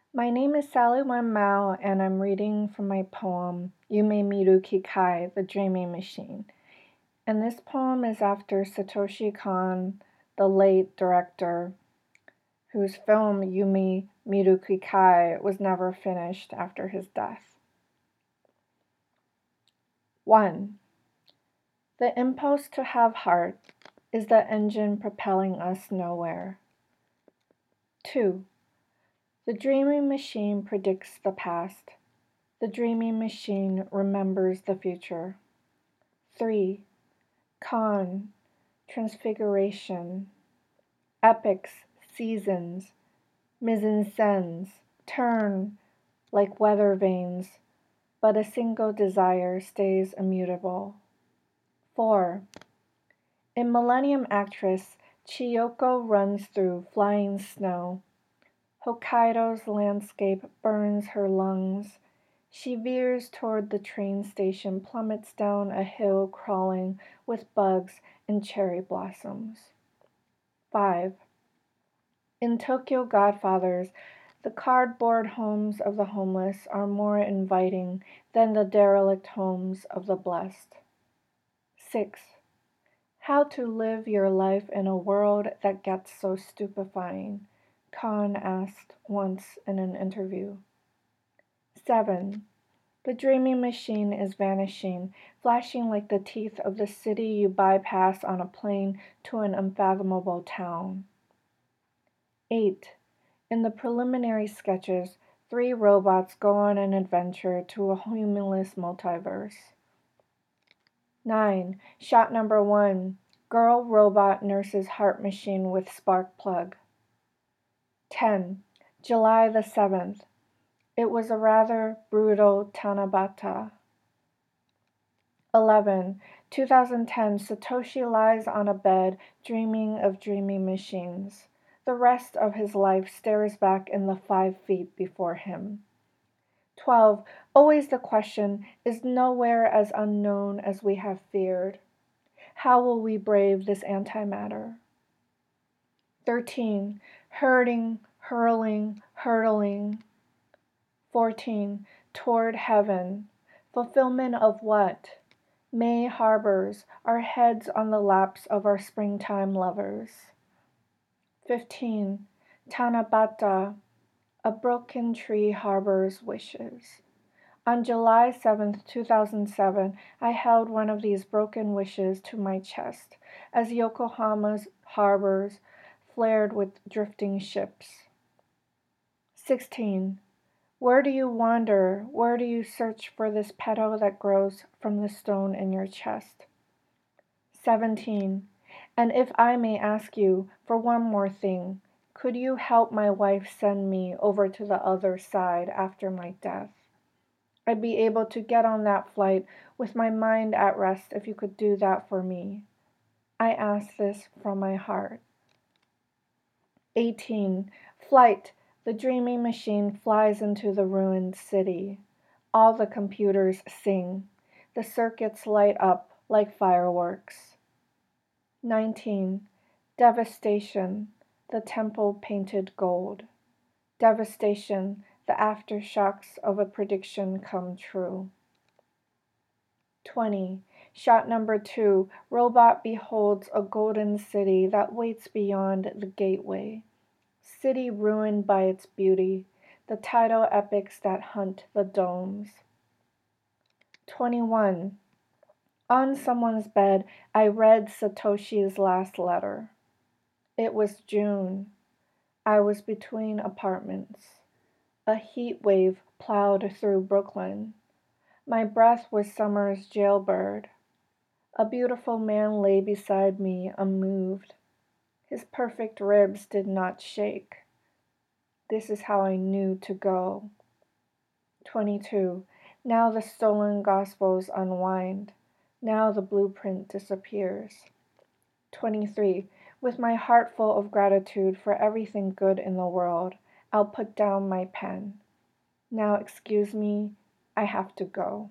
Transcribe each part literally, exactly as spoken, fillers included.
My name is Sally Wen Mao, and I'm reading from my poem Yume Miru Kikai, The Dreaming Machine. And this poem is after Satoshi Kon, the late director, whose film Yume Miru Kikai was never finished after his death. one. The impulse to have heart is the engine propelling us nowhere. two. The dreaming machine predicts the past. The dreaming machine remembers the future. three. Kon, transfiguration. Epics, seasons, mise-en-scènes turn like weather vanes, but a single desire stays immutable. four. In Millennium Actress, Chiyoko runs through flying snow. Hokkaido's landscape burns her lungs. She veers toward the train station, plummets down a hill crawling with bugs and cherry blossoms. five. In Tokyo Godfathers, the cardboard homes of the homeless are more inviting than the derelict homes of the blessed. six. How to live your life in a world that gets so stupefying, Kon asked once in an interview. seven. The dreaming machine is vanishing, flashing like the teeth of the city you bypass on a plane to an unfathomable town. eight. In the preliminary sketches, three robots go on an adventure to a humorless multiverse. nine. Shot number one. Girl robot nurses heart machine with spark plug. ten. July the seventh. It was a rather brutal Tanabata. eleven. twenty ten. Satoshi lies on a bed dreaming of dreaming machines. The rest of his life stares back in the five feet before him. twelve. Always the question is nowhere as unknown as we have feared. How will we brave this antimatter? thirteen. Hurting, hurling, hurtling. fourteen. Toward heaven. Fulfillment of what? May harbors, our heads on the laps of our springtime lovers. fifteen. Tanabata, a broken tree harbors wishes. On July seventh, two thousand seven, I held one of these broken wishes to my chest as Yokohama's harbors flared with drifting ships. sixteen. Where do you wander? Where do you search for this petal that grows from the stone in your chest? seventeen. And if I may ask you for one more thing, could you help my wife send me over to the other side after my death? I'd be able to get on that flight with my mind at rest if you could do that for me. I ask this from my heart. eighteen. Flight. The dreaming machine flies into the ruined city. All the computers sing. The circuits light up like fireworks. nineteen. Devastation. The temple painted gold. Devastation. The aftershocks of a prediction come true. twenty. Shot number two. Robot beholds a golden city that waits beyond the gateway. City ruined by its beauty. The tidal epics that hunt the domes. twenty-one. On someone's bed, I read Satoshi's last letter. It was June. I was between apartments. A heat wave plowed through Brooklyn. My breath was summer's jailbird. A beautiful man lay beside me, unmoved. His perfect ribs did not shake. This is how I knew to go. twenty-two. Now the stolen gospels unwind. Now the blueprint disappears. twenty-three. With my heart full of gratitude for everything good in the world, I'll put down my pen. Now excuse me, I have to go.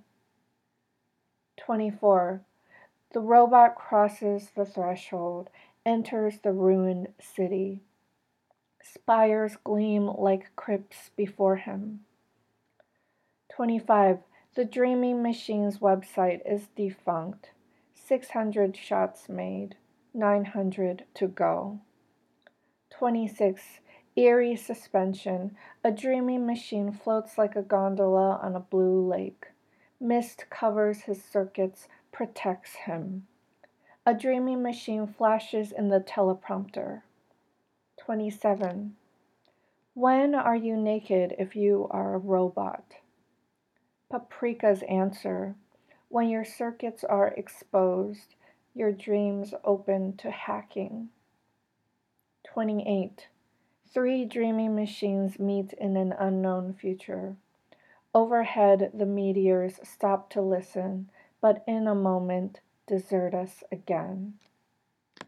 twenty-four. The robot crosses the threshold, enters the ruined city. Spires gleam like crypts before him. twenty-five. The Dreaming Machine's website is defunct. six hundred shots made, nine hundred to go. twenty-six. Eerie suspension. A dreaming machine floats like a gondola on a blue lake. Mist covers his circuits, protects him. A dreaming machine flashes in the teleprompter. twenty-seven. When are you naked if you are a robot? Paprika's answer. When your circuits are exposed, your dreams open to hacking. twenty-eight. Three dreaming machines meet in an unknown future. Overhead, the meteors stop to listen, but in a moment desert us again.